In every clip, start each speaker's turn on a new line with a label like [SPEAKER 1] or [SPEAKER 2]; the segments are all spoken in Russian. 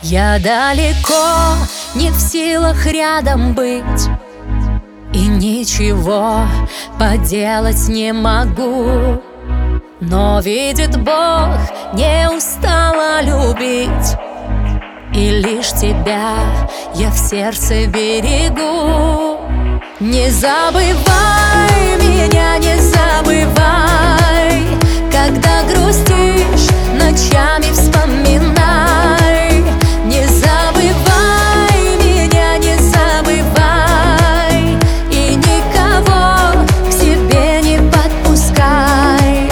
[SPEAKER 1] Я далеко, не в силах рядом быть, и ничего поделать не могу. Но видит Бог, не устала любить, и лишь тебя я в сердце берегу. Не забывай меня, не забывай, когда грустишь, ночами вспоминай. Не забывай меня, не забывай, и никого к себе не подпускай.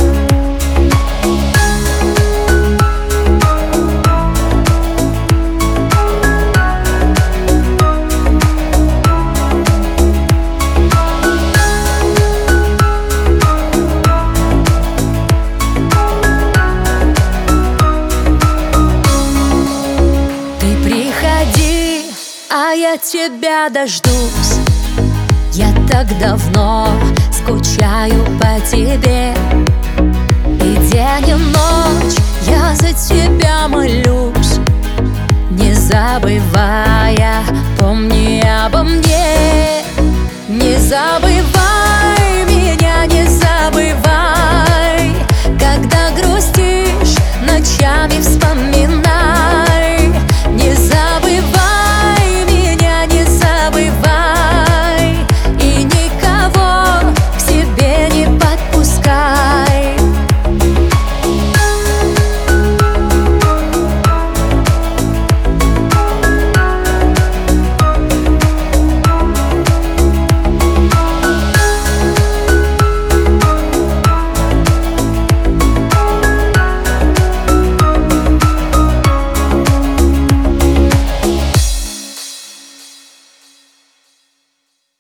[SPEAKER 1] А я тебя дождусь. Я так давно скучаю по тебе, и день и ночь я за тебя молюсь, не забывая, помни обо мне. Не забывай